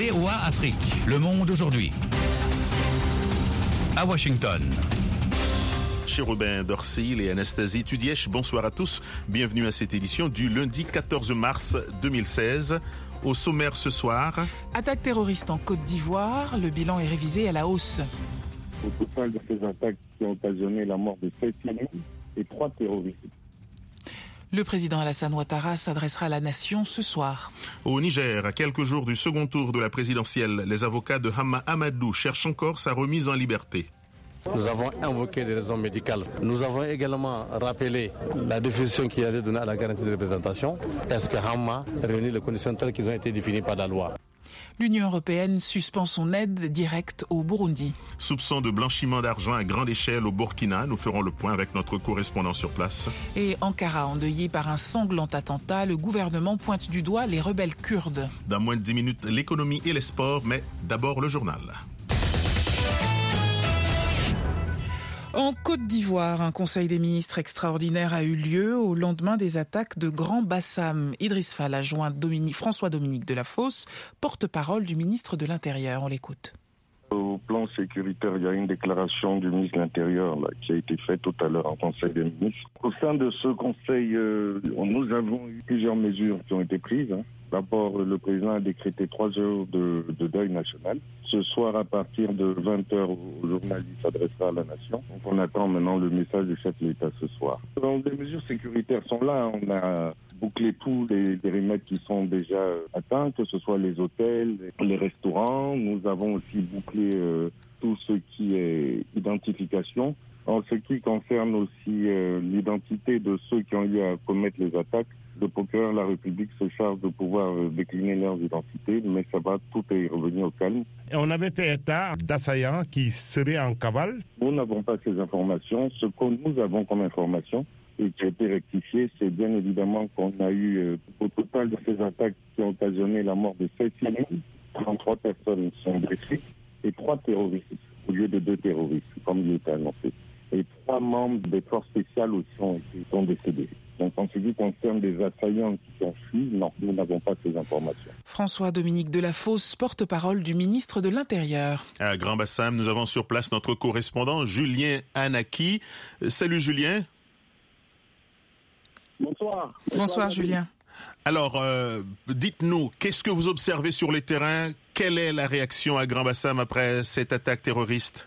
VOA Afrique, le monde aujourd'hui. À Washington. Chérubin Dorsil et Anastasie Tudièche, bonsoir à tous. Bienvenue à cette édition du lundi 14 mars 2016. Au sommaire ce soir... Attaque terroriste en Côte d'Ivoire, le bilan est révisé à la hausse. Au total de ces attaques qui ont occasionné la mort de 7 civils et 3 terroristes. Le président Alassane Ouattara s'adressera à la nation ce soir. Au Niger, à quelques jours du second tour de la présidentielle, les avocats de Hama Amadou cherchent encore sa remise en liberté. Nous avons invoqué des raisons médicales. Nous avons également rappelé la définition qui a été donnée à la garantie de représentation. Est-ce que Hama réunit les conditions telles qu'elles ont été définies par la loi? L'Union européenne suspend son aide directe au Burundi. Soupçon de blanchiment d'argent à grande échelle au Burkina. Nous ferons le point avec notre correspondant sur place. Et Ankara, endeuillé par un sanglant attentat, le gouvernement pointe du doigt les rebelles kurdes. Dans moins de 10 minutes, l'économie et les sports, mais d'abord le journal. En Côte d'Ivoire, un conseil des ministres extraordinaire a eu lieu au lendemain des attaques de Grand Bassam. Idriss Fall a joint François-Dominique Delafosse, porte-parole du ministre de l'Intérieur. On l'écoute. Au plan sécuritaire, il y a une déclaration du ministre de l'Intérieur qui a été faite tout à l'heure en conseil des ministres. Au sein de ce conseil, nous avons eu plusieurs mesures qui ont été prises. D'abord, le président a décrété 3 heures de deuil national. Ce soir, à partir de 20h, le journaliste s'adressera à la nation. Donc, on attend maintenant le message du chef de l'État ce soir. Donc, les mesures sécuritaires sont là. On a bouclé tous les périmètres qui sont déjà atteints, que ce soit les hôtels, les restaurants. Nous avons aussi bouclé tout ce qui est identification. En ce qui concerne aussi l'identité de ceux qui ont eu à commettre les attaques, le procureur de la République se charge de pouvoir décliner leurs identités, mais ça va, tout est revenu au calme. Et on avait fait état d'assaillants qui seraient en cavale. Nous n'avons pas ces informations. Ce que nous avons comme information et qui a été rectifié, c'est bien évidemment qu'on a eu, au total de ces attaques qui ont occasionné la mort de 7 civils, 33 personnes sont blessées et 3 terroristes, au lieu de 2 terroristes, comme il était annoncé. Et 3 membres des forces spéciales aussi sont décédés. Donc, en ce qui concerne des assaillants qui ont fui, non, nous n'avons pas ces informations. François-Dominique Delafosse, porte-parole du ministre de l'Intérieur. À Grand Bassam, nous avons sur place notre correspondant Julien Anaki. Salut Julien. Bonsoir. Bonsoir Julien. Alors, dites-nous, qu'est-ce que vous observez sur les terrains? Quelle est la réaction à Grand Bassam après cette attaque terroriste?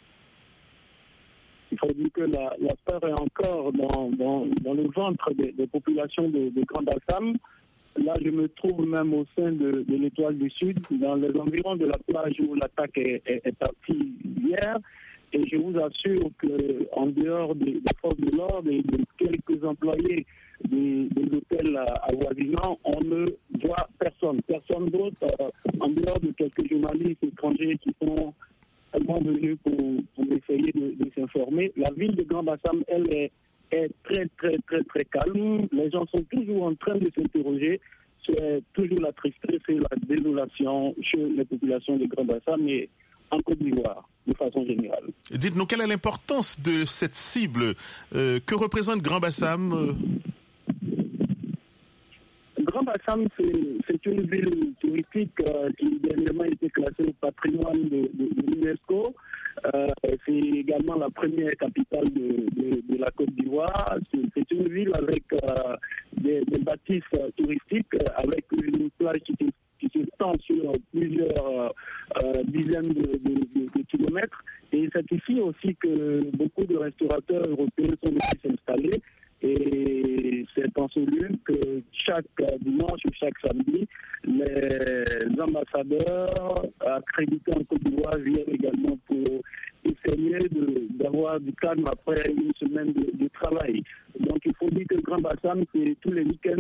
Il faut dire que la peur est encore dans le ventre des populations de Grand Bassam. Là, je me trouve même au sein de l'Étoile du Sud, dans les environs de la plage où l'attaque est partie hier. Et je vous assure qu'en dehors des forces de l'ordre et de quelques employés des hôtels avoisinants, on ne voit personne d'autre, en dehors de quelques journalistes étrangers qui sont venus pour essayer de s'informer. La ville de Grand Bassam, elle est très, très, très, très calme. Les gens sont toujours en train de s'interroger. C'est toujours la tristesse et la désolation chez les populations de Grand Bassam et en Côte d'Ivoire, de façon générale. Dites-nous, quelle est l'importance de cette cible? Que représente Grand Bassam? Grand Bassam, c'est une ville touristique qui dernièrement a été classée au patrimoine de l'UNESCO. C'est également la première capitale de la Côte d'Ivoire. C'est une ville avec des bâtisses touristiques, avec une plage qui s'étend sur plusieurs dizaines de kilomètres. Et c'est ici aussi que beaucoup de restaurateurs européens sont venus s'installer. Et c'est en ce lieu que chaque dimanche ou chaque samedi, les ambassadeurs accrédités en Côte d'Ivoire viennent également pour essayer d'avoir du calme après une semaine de travail. Donc il faut dire que Grand Bassam, c'est tous les week-ends,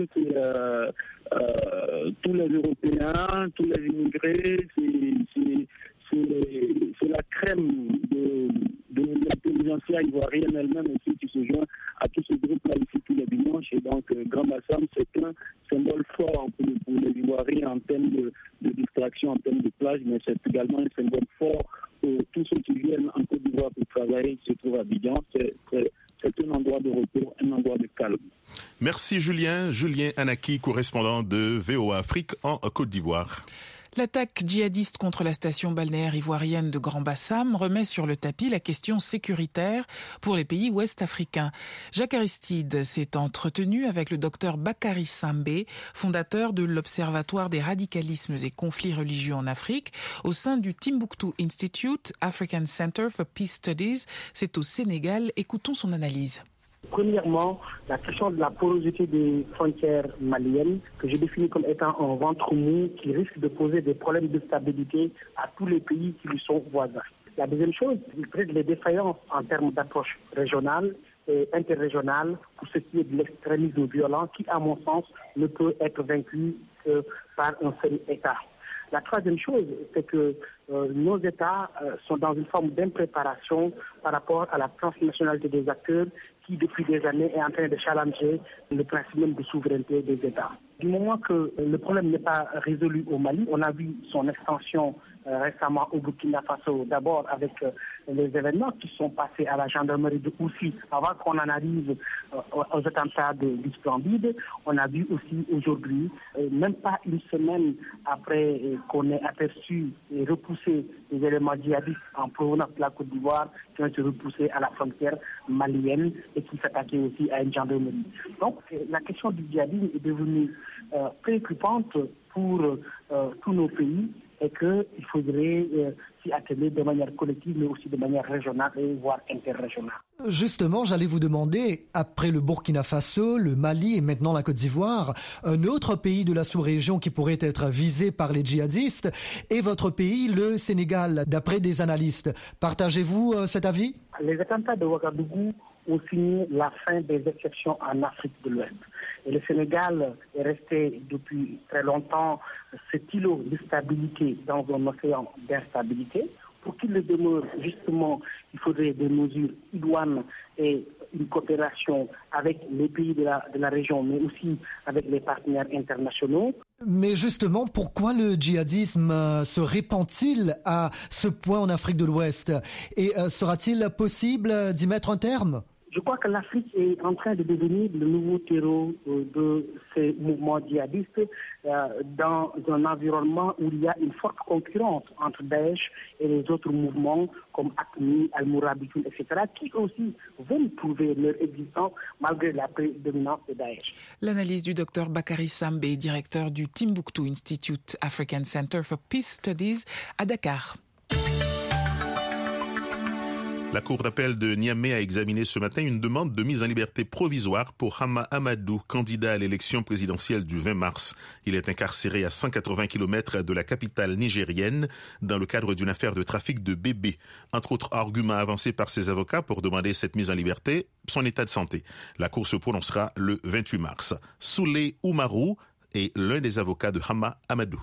c'est tous les Européens, tous les immigrés, c'est la crème de l'intelligentsia ivoirienne elle-même aussi qui se joint à tous ces groupes-là ici tous les dimanches. Et donc, Grand Bassam, c'est un symbole fort pour les Ivoiriens en termes de distraction, en termes de plage, mais c'est également un symbole fort pour tous ceux qui viennent en Côte d'Ivoire pour travailler, qui se trouvent à Abidjan. C'est un endroit de repos, un endroit de calme. Merci Julien. Julien Anaki, correspondant de VOA Afrique en Côte d'Ivoire. L'attaque djihadiste contre la station balnéaire ivoirienne de Grand Bassam remet sur le tapis la question sécuritaire pour les pays ouest-africains. Jacques Aristide s'est entretenu avec le docteur Bakary Sambé, fondateur de l'Observatoire des radicalismes et conflits religieux en Afrique, au sein du Timbuktu Institute, African Center for Peace Studies. C'est au Sénégal. Écoutons son analyse. Premièrement, la question de la porosité des frontières maliennes, que je définis comme étant un ventre mou qui risque de poser des problèmes de stabilité à tous les pays qui lui sont voisins. La deuxième chose, il traite les défaillances en termes d'approche régionale et interrégionale pour ce qui est de l'extrémisme violent qui, à mon sens, ne peut être vaincu que par un seul État. La troisième chose, c'est que nos États sont dans une forme d'impréparation par rapport à la transnationalité des acteurs qui, depuis des années, est en train de challenger le principe même de souveraineté des États. Du moment que le problème n'est pas résolu au Mali, on a vu son extension récemment au Burkina Faso, d'abord avec les événements qui sont passés à la gendarmerie de Oussy avant qu'on en arrive aux attentats du Splendide. On a vu aussi aujourd'hui, même pas une semaine après qu'on ait aperçu et repoussé les éléments djihadistes en provenance de la Côte d'Ivoire qui ont été repoussés à la frontière malienne et qui s'attaquaient aussi à une gendarmerie. Donc la question du djihadisme est devenue préoccupante pour tous nos pays et qu'il faudrait s'y atteler de manière collective, mais aussi de manière régionale et voire interrégionale. Justement, j'allais vous demander, après le Burkina Faso, le Mali et maintenant la Côte d'Ivoire, un autre pays de la sous-région qui pourrait être visé par les djihadistes est votre pays, le Sénégal, d'après des analystes. Partagez-vous cet avis ? Les attentats de Ouagadougou ont signé la fin des exceptions en Afrique de l'Ouest. Et le Sénégal est resté depuis très longtemps cet îlot de stabilité dans un océan d'instabilité. Pour qu'il le demeure, justement, il faudrait des mesures idoines et une coopération avec les pays de la région, mais aussi avec les partenaires internationaux. Mais justement, pourquoi le djihadisme se répand-il à ce point en Afrique de l'Ouest ? Et sera-t-il possible d'y mettre un terme ? Je crois que l'Afrique est en train de devenir le nouveau terreau de ces mouvements djihadistes dans un environnement où il y a une forte concurrence entre Daesh et les autres mouvements comme AQMI, Al-Mourabitoun, etc., qui aussi veulent prouver leur existence malgré la prédominance de Daesh. L'analyse du docteur Bakary Sambé, directeur du Timbuktu Institute, African Center for Peace Studies à Dakar. La Cour d'appel de Niamey a examiné ce matin une demande de mise en liberté provisoire pour Hama Amadou, candidat à l'élection présidentielle du 20 mars. Il est incarcéré à 180 km de la capitale nigérienne dans le cadre d'une affaire de trafic de bébés. Entre autres arguments avancés par ses avocats pour demander cette mise en liberté, son état de santé. La Cour se prononcera le 28 mars. Souley Oumarou est l'un des avocats de Hama Amadou.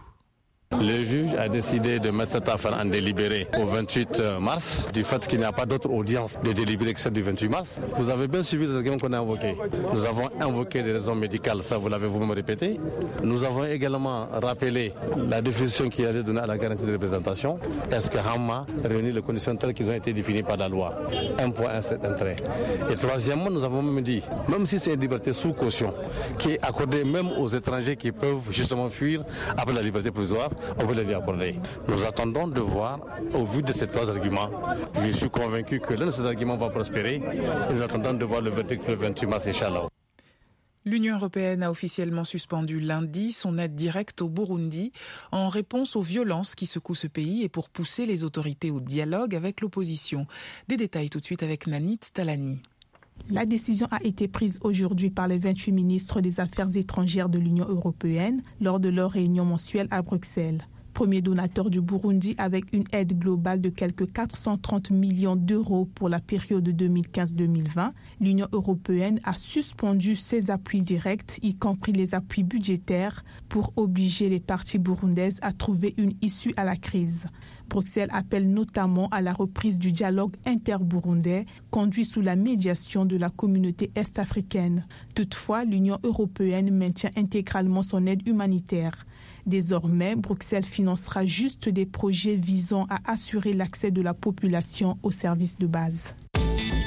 Le juge a décidé de mettre cette affaire en délibéré au 28 mars, du fait qu'il n'y a pas d'autre audience de délibéré que celle du 28 mars. Vous avez bien suivi les arguments qu'on a invoqués. Nous avons invoqué des raisons médicales, ça vous l'avez vous-même répété. Nous avons également rappelé la définition qui a été donnée à la garantie de représentation. Est-ce que Hama réunit les conditions telles qu'elles ont été définies par la loi ? Un point, un trait. Et troisièmement, nous avons même dit, même si c'est une liberté sous caution, qui est accordée même aux étrangers qui peuvent justement fuir après la liberté provisoire, on veut les lui accorder. Nous attendons de voir, au vu de ces trois arguments, je suis convaincu que l'un de ces arguments va prospérer. Nous attendons de voir le verdict le 28 mars, Inch'Allah. L'Union européenne a officiellement suspendu lundi son aide directe au Burundi en réponse aux violences qui secouent ce pays et pour pousser les autorités au dialogue avec l'opposition. Des détails tout de suite avec Nanit Talani. La décision a été prise aujourd'hui par les 28 ministres des Affaires étrangères de l'Union européenne lors de leur réunion mensuelle à Bruxelles. Premier donateur du Burundi avec une aide globale de quelque 430 millions d'euros pour la période 2015-2020, l'Union européenne a suspendu ses appuis directs, y compris les appuis budgétaires, pour obliger les parties burundaises à trouver une issue à la crise. Bruxelles appelle notamment à la reprise du dialogue inter-burundais conduit sous la médiation de la communauté est-africaine. Toutefois, l'Union européenne maintient intégralement son aide humanitaire. Désormais, Bruxelles financera juste des projets visant à assurer l'accès de la population aux services de base.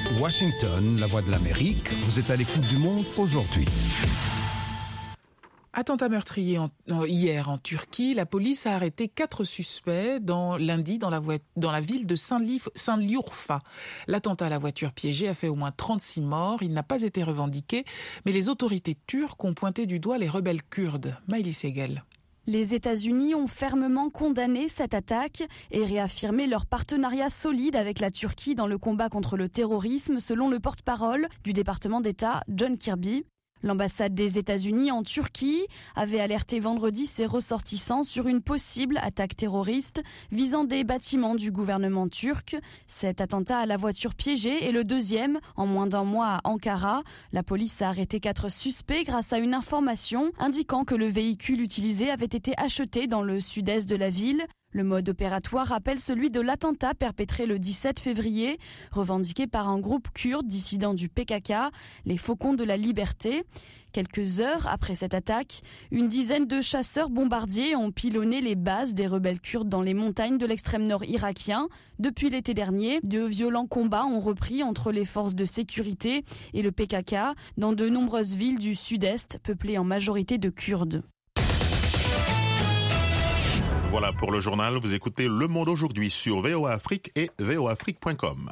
Washington, la voix de l'Amérique, vous êtes à l'écoute du monde aujourd'hui. Attentat meurtrier hier en Turquie. La police a arrêté 4 suspects lundi dans la ville de Şanlıurfa. L'attentat à la voiture piégée a fait au moins 36 morts. Il n'a pas été revendiqué, mais les autorités turques ont pointé du doigt les rebelles kurdes. Maïli Segel. Les États-Unis ont fermement condamné cette attaque et réaffirmé leur partenariat solide avec la Turquie dans le combat contre le terrorisme, selon le porte-parole du département d'État, John Kirby. L'ambassade des États-Unis en Turquie avait alerté vendredi ses ressortissants sur une possible attaque terroriste visant des bâtiments du gouvernement turc. Cet attentat à la voiture piégée est le deuxième en moins d'un mois à Ankara. La police a arrêté 4 suspects grâce à une information indiquant que le véhicule utilisé avait été acheté dans le sud-est de la ville. Le mode opératoire rappelle celui de l'attentat perpétré le 17 février, revendiqué par un groupe kurde dissident du PKK, les Faucons de la Liberté. Quelques heures après cette attaque, une dizaine de chasseurs bombardiers ont pilonné les bases des rebelles kurdes dans les montagnes de l'extrême nord irakien. Depuis l'été dernier, de violents combats ont repris entre les forces de sécurité et le PKK dans de nombreuses villes du sud-est, peuplées en majorité de Kurdes. Voilà pour le journal. Vous écoutez Le Monde aujourd'hui sur VOA Afrique et voaafrique.com.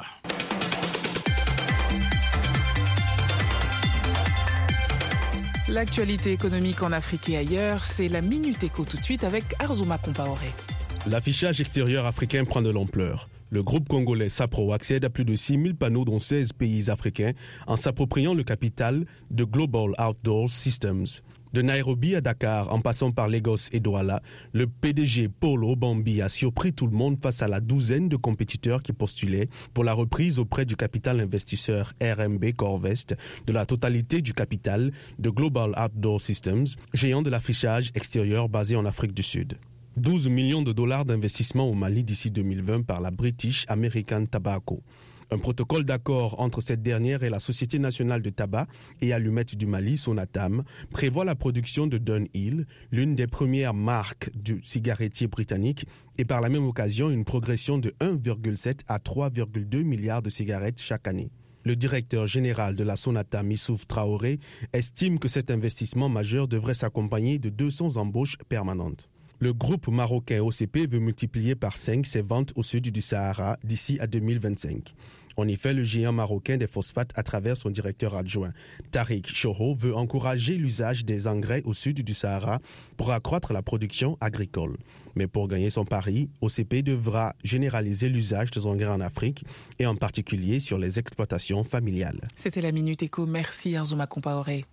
L'actualité économique en Afrique et ailleurs, c'est la Minute Éco tout de suite avec Arzouma Compaoré. L'affichage extérieur africain prend de l'ampleur. Le groupe congolais SAPRO accède à plus de 6000 panneaux dans 16 pays africains en s'appropriant le capital de Global Outdoor Systems. De Nairobi à Dakar, en passant par Lagos et Douala, le PDG Paul Obambi a surpris tout le monde face à la douzaine de compétiteurs qui postulaient pour la reprise auprès du capital investisseur RMB Corvest de la totalité du capital de Global Outdoor Systems, géant de l'affichage extérieur basé en Afrique du Sud. 12 millions de dollars d'investissement au Mali d'ici 2020 par la British American Tobacco. Un protocole d'accord entre cette dernière et la Société nationale de tabac et allumettes du Mali, Sonatam, prévoit la production de Dunhill, l'une des premières marques du cigarettier britannique, et par la même occasion une progression de 1,7 à 3,2 milliards de cigarettes chaque année. Le directeur général de la Sonatam, Issouf Traoré, estime que cet investissement majeur devrait s'accompagner de 200 embauches permanentes. Le groupe marocain OCP veut multiplier par 5 ses ventes au sud du Sahara d'ici à 2025. En effet, le géant marocain des phosphates, à travers son directeur adjoint, Tariq Choho, veut encourager l'usage des engrais au sud du Sahara pour accroître la production agricole. Mais pour gagner son pari, OCP devra généraliser l'usage des engrais en Afrique et en particulier sur les exploitations familiales. C'était la Minute Éco. Merci Arzouma Compaoré.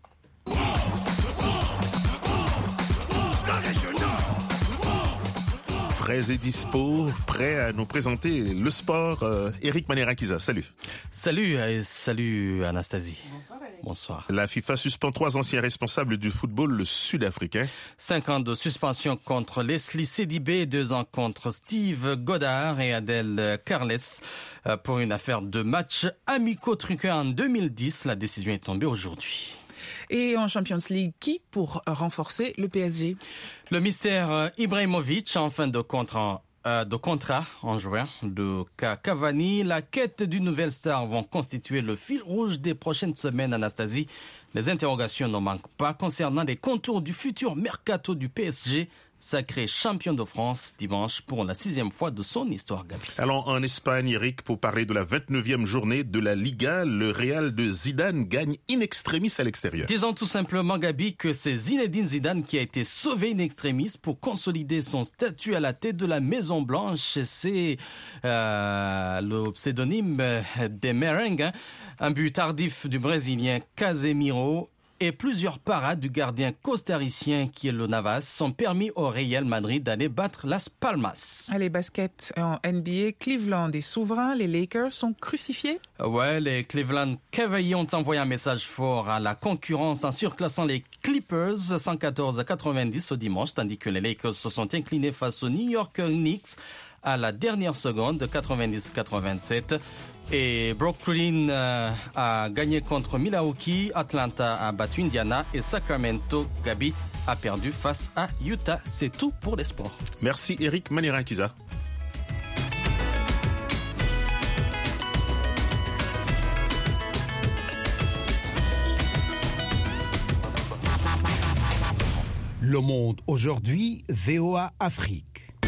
Frais et dispo, prêt à nous présenter le sport. Eric Manerakiza, salut. Salut Anastasie. Bonsoir. La FIFA suspend 3 anciens responsables du football sud-africain. 5 ans de suspension contre Leslie Sedibé, 2 ans contre Steve Goddard et Adel Carles pour une affaire de match amicaux truqués en 2010. La décision est tombée aujourd'hui. Et en Champions League, qui pour renforcer le PSG? Le mystère Ibrahimovic en fin de contrat en juin de Cavani. La quête d'une nouvelle star vont constituer le fil rouge des prochaines semaines, Anastasie. Les interrogations ne manquent pas concernant les contours du futur mercato du PSG. Sacré champion de France dimanche pour la 6e fois de son histoire, Gabi. Alors en Espagne, Eric, pour parler de la 29e journée de la Liga, le Real de Zidane gagne in extremis à l'extérieur. Disons tout simplement, Gabi, que c'est Zinedine Zidane qui a été sauvé in extremis pour consolider son statut à la tête de la Maison Blanche. C'est le pseudonyme des Merengues. Un but tardif du Brésilien Casemiro et plusieurs parades du gardien costaricien qui est le Navas sont permis au Real Madrid d'aller battre Las Palmas. Allez, basket en NBA, Cleveland est souverain, les Lakers sont crucifiés. Ouais, les Cleveland Cavaliers ont envoyé un message fort à la concurrence en surclassant les Clippers 114-90 ce dimanche, tandis que les Lakers se sont inclinés face aux New York Knicks à la dernière seconde, 90-87. Et Brooklyn a gagné contre Milwaukee, Atlanta a battu Indiana et Sacramento, Gabi, a perdu face à Utah. C'est tout pour les sports. Merci Eric Manerakiza. Le Monde aujourd'hui, VOA Afrique.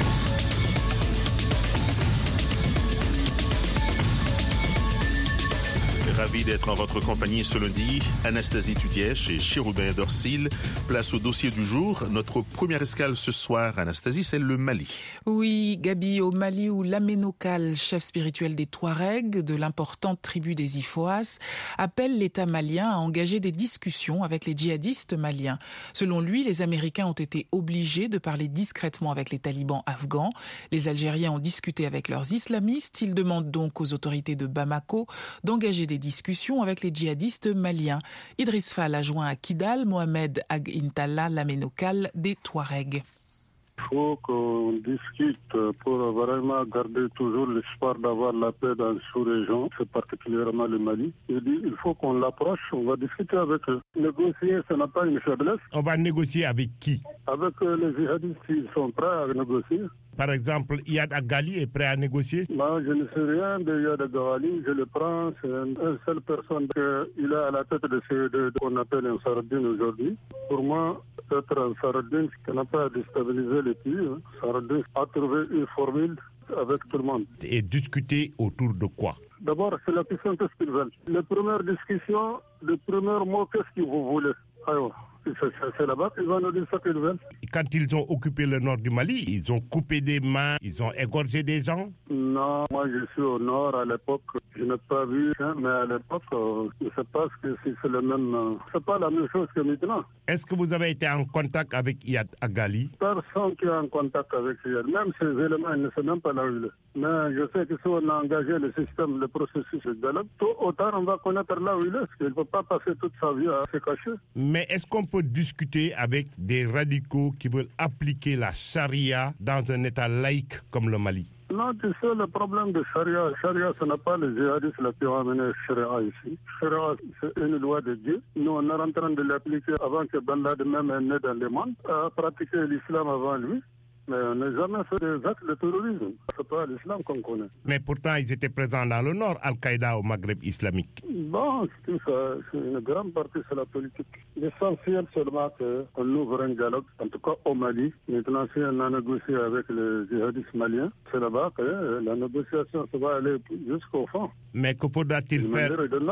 Ravi d'être en votre compagnie ce lundi. Anastasie Tudièche et Chérubin Dorsil. Place au dossier du jour. Notre première escale ce soir, Anastasie, c'est le Mali. Oui, Gabi, au Mali où Laménokal, chef spirituel des Touaregs, de l'importante tribu des Ifoas, appelle l'État malien à engager des discussions avec les djihadistes maliens. Selon lui, les Américains ont été obligés de parler discrètement avec les talibans afghans. Les Algériens ont discuté avec leurs islamistes. Ils demandent donc aux autorités de Bamako d'engager des discussions avec les djihadistes maliens. Idriss Fall a joint à Kidal Mohamed Ag Intalla Laménokal des Touaregs. Il faut qu'on discute pour vraiment garder toujours l'espoir d'avoir la paix dans la sous-région, c'est particulièrement le Mali. Il faut qu'on l'approche, on va discuter avec eux. Négocier, ce n'est pas une faiblesse. On va négocier avec qui? Avec les djihadistes, ils sont prêts à négocier. Par exemple, Iyad Agali est prêt à négocier? Moi, je ne sais rien de Iyad Agali. Je le prends, c'est une seule personne qu'il est à la tête de ce qu'on appelle un Sardine aujourd'hui. Pour moi, être un Sardine, ça n'a pas à déstabiliser les pays. Sardine a trouvé une formule avec tout le monde. Et discuter autour de quoi? D'abord, c'est la question qu'est-ce qu'ils veulent. Les premières discussions, les premiers mots, qu'est-ce que vous voulez? Alors, c'est là-bas qu'ils vont nous dire ce qu'ils veulent. Quand ils ont occupé le nord du Mali, ils ont coupé des mains, ils ont égorgé des gens? Non, moi je suis au nord à l'époque. Je n'ai pas vu, mais à l'époque, je ne sais pas si c'est le même. C'est pas la même chose que maintenant. Est-ce que vous avez été en contact avec Iyad Agali? Personne qui est en contact avec Iyad. Même ces éléments, ils ne savent même pas là où il est. Mais je sais que si on a engagé le système, le processus de dialogue, tôt ou tard, on va connaître là où il est. Parce qu'il ne peut pas passer toute sa vie à se cacher. Mais est-ce qu'on peut discuter avec des radicaux qui veulent appliquer la charia dans un État laïque comme le Mali? Non, tu sais, le problème de charia, ce n'est pas les djihadistes qui ont amené charia ici. Charia, c'est une loi de Dieu. Nous, on est en train de l'appliquer avant que Ben Laden même est né dans le monde, a pratiqué l'islam avant lui. Mais on n'a jamais fait des actes de terrorisme. C'est pas l'islam qu'on connaît. Mais pourtant, ils étaient présents dans le nord, Al-Qaïda au Maghreb islamique. Bon, c'est une grande partie, c'est la politique. L'essentiel seulement qu'on ouvre un dialogue, en tout cas au Mali. Maintenant, si on a négocié avec les djihadistes maliens, c'est là-bas que la négociation ça va aller jusqu'au fond. Mais que faudra-t-il faire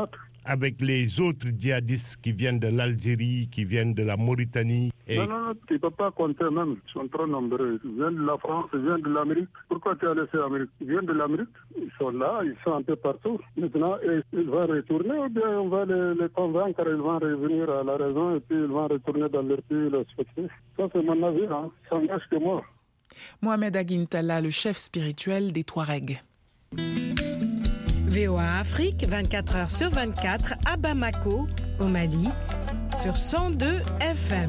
avec les autres djihadistes qui viennent de l'Algérie, qui viennent de la Mauritanie? Non, tu ne peux pas compter même, ils sont trop nombreux. Ils viennent de la France, ils viennent de l'Amérique. Pourquoi tu as laissé l'Amérique? Ils viennent de l'Amérique, ils sont là, ils sont un peu partout. Maintenant, ils vont retourner ou bien on va les convaincre, ils vont revenir à la raison et puis ils vont retourner dans leur pays respectif. Ça, c'est mon avis, ça engage que moi. Mohamed Ag Intalla, le chef spirituel des Touaregs. VOA Afrique, 24 heures sur 24, à Bamako, au Mali, sur 102 FM.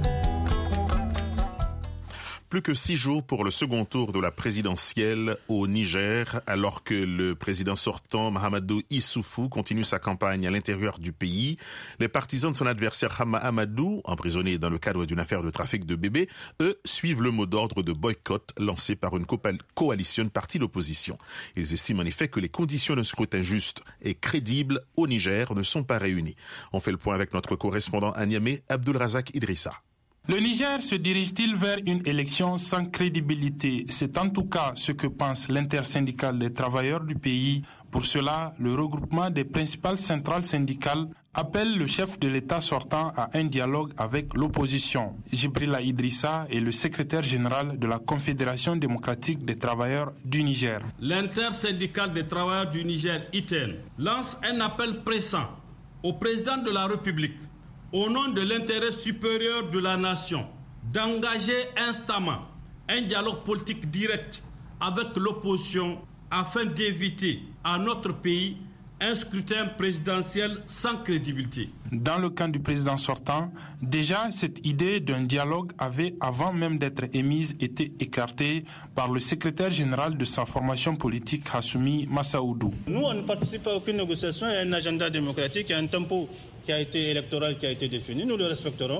Plus que 6 jours pour le second tour de la présidentielle au Niger, alors que le président sortant, Mahamadou Issoufou, continue sa campagne à l'intérieur du pays. Les partisans de son adversaire Hama Amadou, emprisonné dans le cadre d'une affaire de trafic de bébés, eux, suivent le mot d'ordre de boycott lancé par une coalition de partis d'opposition. Ils estiment en effet que les conditions d'un scrutin juste et crédible au Niger ne sont pas réunies. On fait le point avec notre correspondant à Niamey, Abdulrazak Idrissa. Le Niger se dirige-t-il vers une élection sans crédibilité? C'est en tout cas ce que pense l'intersyndicale des travailleurs du pays. Pour cela, le regroupement des principales centrales syndicales appelle le chef de l'État sortant à un dialogue avec l'opposition. Jibrila Idrissa est le secrétaire général de la Confédération démocratique des travailleurs du Niger. L'intersyndicale des travailleurs du Niger, ITN, lance un appel pressant au président de la République au nom de l'intérêt supérieur de la nation, d'engager instamment un dialogue politique direct avec l'opposition afin d'éviter à notre pays un scrutin présidentiel sans crédibilité. Dans le camp du président sortant, déjà cette idée d'un dialogue avait, avant même d'être émise, été écartée par le secrétaire général de sa formation politique, Hassoumi Massaoudou. Nous, on ne participe pas à aucune négociation, il y a un agenda démocratique, il y a un tempo électoral qui a été défini, nous le respecterons.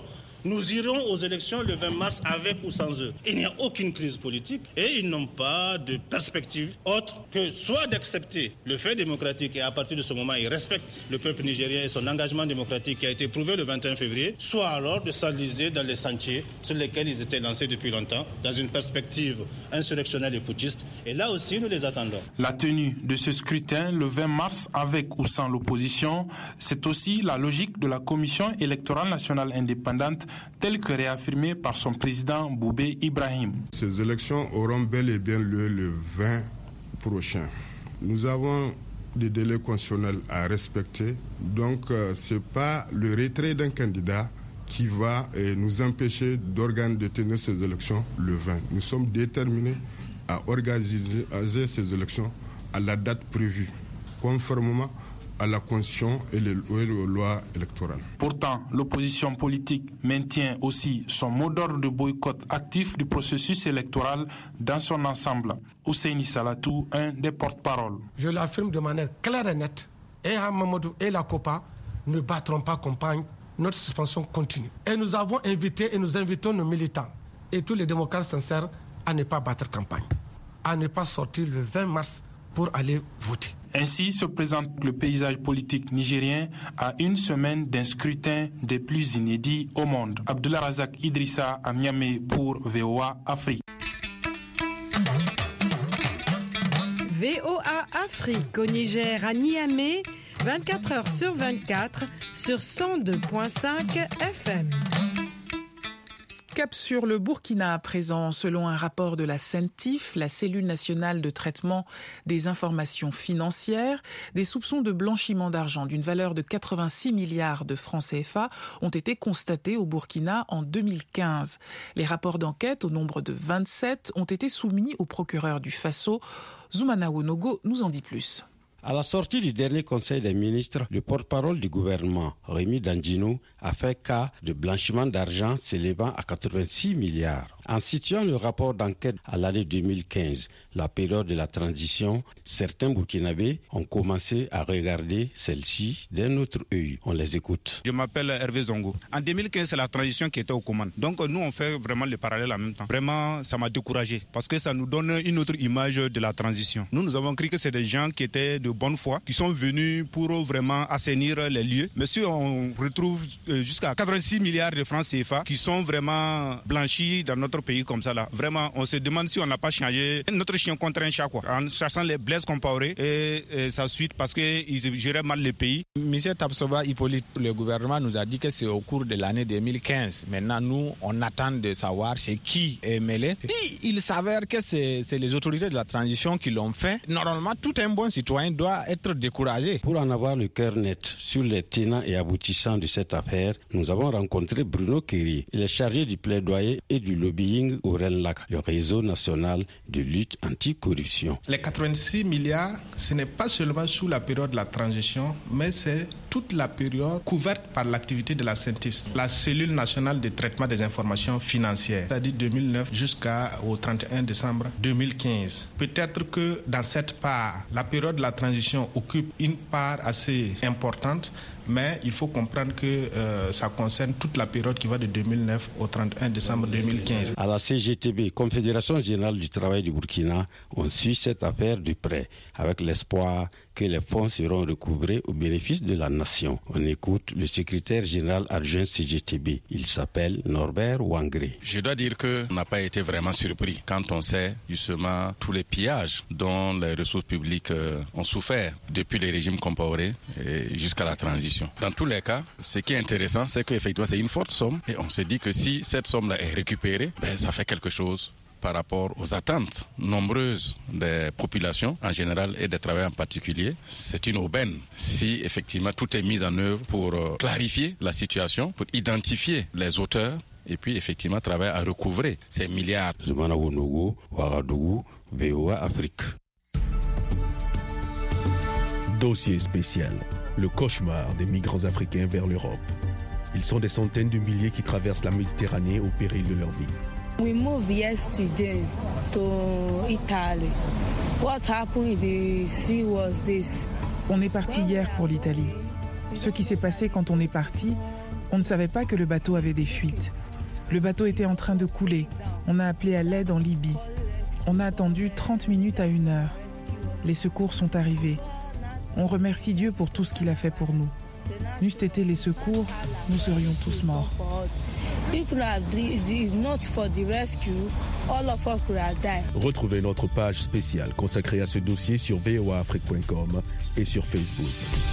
Nous irons aux élections le 20 mars avec ou sans eux. Il n'y a aucune crise politique et ils n'ont pas de perspective autre que soit d'accepter le fait démocratique et à partir de ce moment, ils respectent le peuple nigérien et son engagement démocratique qui a été prouvé le 21 février, soit alors de s'enliser dans les sentiers sur lesquels ils étaient lancés depuis longtemps, dans une perspective insurrectionnelle et putschiste. Et là aussi, nous les attendons. La tenue de ce scrutin le 20 mars avec ou sans l'opposition, c'est aussi la logique de la Commission électorale nationale indépendante telle que réaffirmée par son président Boubé Ibrahim. Ces élections auront bel et bien lieu le 20 prochain. Nous avons des délais constitutionnels à respecter, donc ce n'est pas le retrait d'un candidat qui va nous empêcher de tenir ces élections le 20. Nous sommes déterminés à organiser ces élections à la date prévue, conformément à la Constitution et aux lois électorales. Pourtant, l'opposition politique maintient aussi son mot d'ordre de boycott actif du processus électoral dans son ensemble. Ousseini Salatou, un des porte-parole. Je l'affirme de manière claire et nette, et Hamamadou et la COPA ne battront pas campagne. Notre suspension continue. Et nous avons invité et nous invitons nos militants et tous les démocrates sincères à ne pas battre campagne, à ne pas sortir le 20 mars pour aller voter. Ainsi se présente le paysage politique nigérien à une semaine d'un scrutin des plus inédits au monde. Abdullah Razak Idrissa à Niamey pour VOA Afrique. VOA Afrique au Niger à Niamey, 24 heures sur 24 sur 102.5 FM. Cap sur le Burkina à présent. Selon un rapport de la CENTIF, la cellule nationale de traitement des informations financières, des soupçons de blanchiment d'argent d'une valeur de 86 milliards de francs CFA ont été constatés au Burkina en 2015. Les rapports d'enquête, au nombre de 27, ont été soumis au procureur du Faso. Zoumana Wonogo nous en dit plus. À la sortie du dernier Conseil des ministres, le porte-parole du gouvernement, Rémi Dandinou, a fait cas de blanchiment d'argent s'élevant à 86 milliards. En situant le rapport d'enquête à l'année 2015, la période de la transition, certains Burkinabés ont commencé à regarder celle-ci d'un autre œil. On les écoute. Je m'appelle Hervé Zongo. En 2015, c'est la transition qui était aux commandes. Donc nous, on fait vraiment le parallèle en même temps. Vraiment, ça m'a découragé parce que ça nous donne une autre image de la transition. Nous avons cru que c'est des gens qui étaient de bonne foi, qui sont venus pour vraiment assainir les lieux. Mais si on retrouve jusqu'à 86 milliards de francs CFA qui sont vraiment blanchis dans notre pays comme ça là. Vraiment, on se demande si on n'a pas changé notre chien contre un chat quoi. En cherchant les blesses comparés et sa suite parce qu'ils géraient mal le pays. Monsieur Tapsoba Hippolyte, le gouvernement nous a dit que c'est au cours de l'année 2015. Maintenant, nous, on attend de savoir c'est qui est mêlé. Si il s'avère que c'est les autorités de la transition qui l'ont fait, normalement, tout un bon citoyen doit être découragé. Pour en avoir le cœur net sur les tenants et aboutissants de cette affaire, nous avons rencontré Bruno Kéry. Il est chargé du plaidoyer et du lobbying au RENLAC, le réseau national de lutte anticorruption. Les 86 milliards, ce n'est pas seulement sous la période de la transition, mais c'est toute la période couverte par l'activité de la CENTIF, la cellule nationale de traitement des informations financières, c'est-à-dire 2009 jusqu'au 31 décembre 2015. Peut-être que dans cette part, la période de la transition occupe une part assez importante, mais il faut comprendre que ça concerne toute la période qui va de 2009 au 31 décembre 2015. À la CGTB, Confédération Générale du Travail du Burkina, on suit cette affaire de près, avec l'espoir que les fonds seront recouvrés au bénéfice de la nation. On écoute le secrétaire général adjoint CGTB. Il s'appelle Norbert Wangré. Je dois dire qu'on n'a pas été vraiment surpris quand on sait justement tous les pillages dont les ressources publiques ont souffert depuis les régimes Compaoré jusqu'à la transition. Dans tous les cas, ce qui est intéressant, c'est qu'effectivement c'est une forte somme et on se dit que si cette somme-là est récupérée, ça fait quelque chose par rapport aux attentes nombreuses des populations en général et des travailleurs en particulier. C'est une aubaine si effectivement tout est mis en œuvre pour clarifier la situation, pour identifier les auteurs et puis effectivement travailler à recouvrer ces milliards. Zoumana Wonogo, Ouagadougou, VOA Afrique. Dossier spécial. Le cauchemar des migrants africains vers l'Europe. Ils sont des centaines de milliers qui traversent la Méditerranée au péril de leur vie. We moved yesterday to Italy. What happened in the sea was this. On est parti hier pour l'Italie. Ce qui s'est passé quand on est parti, On ne savait pas que le bateau avait des fuites. Le bateau était en train de couler. On a appelé à l'aide en Libye. On a attendu 30 minutes à 1 heure. Les secours sont arrivés. On remercie Dieu pour tout ce qu'il a fait pour nous. N'eussent été les secours, nous serions tous morts. Retrouvez notre page spéciale consacrée à ce dossier sur voaafrique.com et sur Facebook.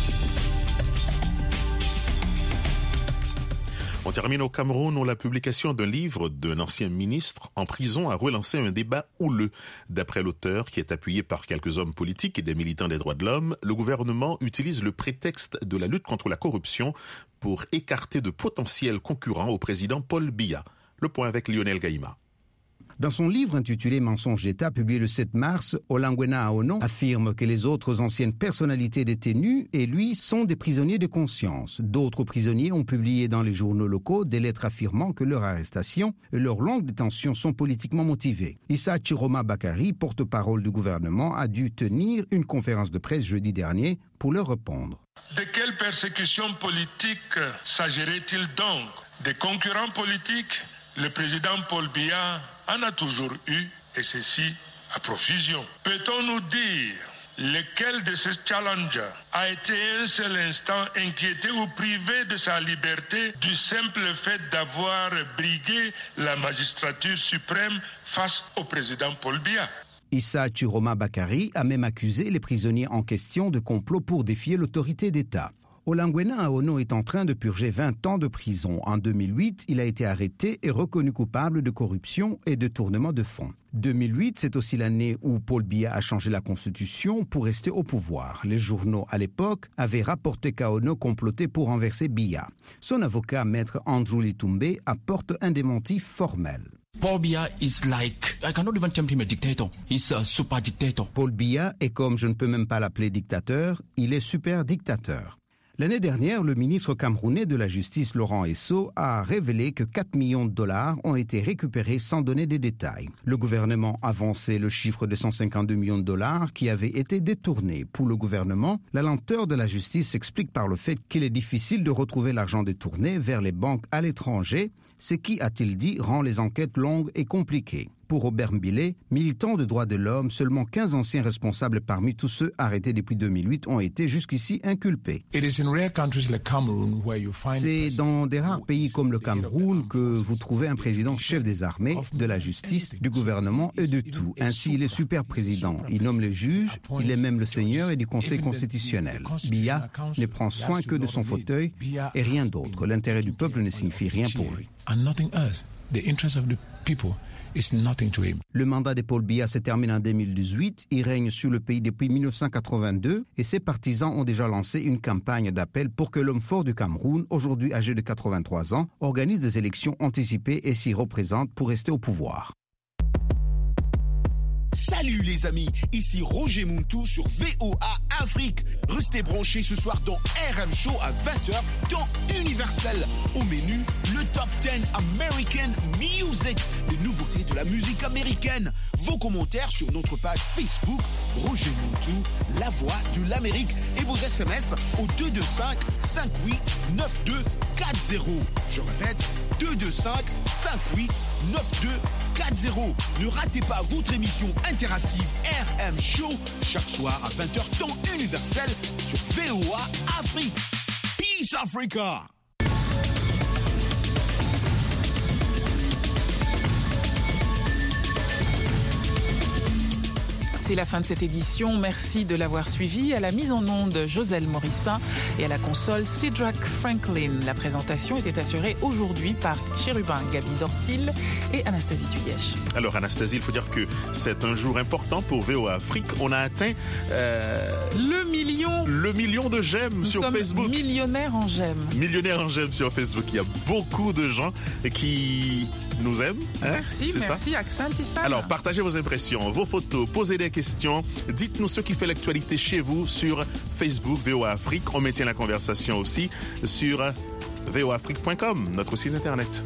On termine au Cameroun où la publication d'un livre d'un ancien ministre en prison a relancé un débat houleux. D'après l'auteur, qui est appuyé par quelques hommes politiques et des militants des droits de l'homme, le gouvernement utilise le prétexte de la lutte contre la corruption pour écarter de potentiels concurrents au président Paul Biya. Le point avec Lionel Gaïma. Dans son livre intitulé « Mensonge d'État » publié le 7 mars, Olangwena Aono affirme que les autres anciennes personnalités détenues et lui sont des prisonniers de conscience. D'autres prisonniers ont publié dans les journaux locaux des lettres affirmant que leur arrestation et leur longue détention sont politiquement motivées. Issa Chiroma Bakari, porte-parole du gouvernement, a dû tenir une conférence de presse jeudi dernier pour leur répondre. De quelle persécution politique s'agirait-il donc? Des concurrents politiques? Le président Paul Biya en a toujours eu, et ceci à profusion. Peut-on nous dire lequel de ces challengers a été un seul instant inquiété ou privé de sa liberté du simple fait d'avoir brigué la magistrature suprême face au président Paul Biya? Issa Chiroma Bakari a même accusé les prisonniers en question de complot pour défier l'autorité d'État. Olangwena Aono est en train de purger 20 ans de prison. En 2008, il a été arrêté et reconnu coupable de corruption et de tournement de fonds. 2008, c'est aussi l'année où Paul Biya a changé la constitution pour rester au pouvoir. Les journaux à l'époque avaient rapporté qu'Aono complotait pour renverser Biya. Son avocat, maître Andrew Litumbe, apporte un démenti formel. Paul Biya is like, I cannot even term him a dictator. He's a super dictator. Paul Biya est, comme je ne peux même pas l'appeler dictateur, il est super dictateur. L'année dernière, le ministre camerounais de la Justice, Laurent Esso, a révélé que 4 millions de dollars ont été récupérés sans donner des détails. Le gouvernement avançait le chiffre de 152 millions de dollars qui avaient été détournés. Pour le gouvernement, la lenteur de la justice s'explique par le fait qu'il est difficile de retrouver l'argent détourné vers les banques à l'étranger, ce qui, a-t-il dit, rend les enquêtes longues et compliquées. Pour Robert Mbile, militant de droits de l'homme, seulement 15 anciens responsables parmi tous ceux arrêtés depuis 2008 ont été jusqu'ici inculpés. C'est dans des rares pays comme le Cameroun que vous trouvez un président chef des armées, de la justice, du gouvernement et de tout. Ainsi, il est super président. Il nomme les juges, il est même le seigneur et du Conseil constitutionnel. Biya ne prend soin que de son fauteuil et rien d'autre. L'intérêt du peuple ne signifie rien pour lui. Le mandat de Paul Biya se termine en 2018. Il règne sur le pays depuis 1982 et ses partisans ont déjà lancé une campagne d'appel pour que l'homme fort du Cameroun, aujourd'hui âgé de 83 ans, organise des élections anticipées et s'y représente pour rester au pouvoir. Salut les amis, ici Roger Muntu sur VOA Afrique. Restez branchés ce soir dans RM Show à 20h, temps universel. Au menu, le Top 10 American Music, les nouveautés de la musique américaine. Vos commentaires sur notre page Facebook, Roger Muntu, la voix de l'Amérique. Et vos SMS au 225 58 9240. Je répète, 225 58 9240. Ne ratez pas votre émission interactive RM Show chaque soir à 20h temps universel sur VOA Afrique. Peace Africa. C'est la fin de cette édition. Merci de l'avoir suivi. À la mise en onde, Joselle Morissin et à la console, Cedric Franklin. La présentation était assurée aujourd'hui par Chérubin Gabi Dorsil et Anastasie Tuyesh. Alors Anastasie, il faut dire que c'est un jour important pour VOA Afrique. On a atteint le million de j'aime sur Facebook. Millionnaire en j'aime. Millionnaire en j'aime sur Facebook. Il y a beaucoup de gens qui nous aiment. Merci Accent Issa. Alors partagez vos impressions, vos photos, posez des questions. Dites-nous ce qui fait l'actualité chez vous sur Facebook VOA Afrique. On maintient la conversation aussi sur voaafrique.com, notre site internet.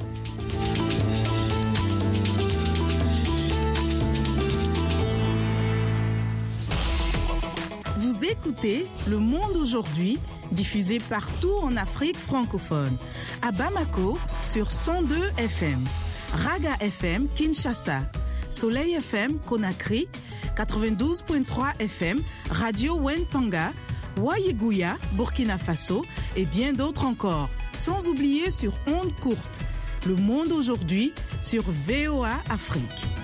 Vous écoutez Le Monde aujourd'hui, diffusé partout en Afrique francophone. À Bamako, sur 102 FM. Raga FM, Kinshasa. Soleil FM, Conakry. 92.3 FM, Radio Wentanga. Wayeguya, Burkina Faso. Et bien d'autres encore. Sans oublier sur ondes courtes. Le Monde aujourd'hui, sur VOA Afrique.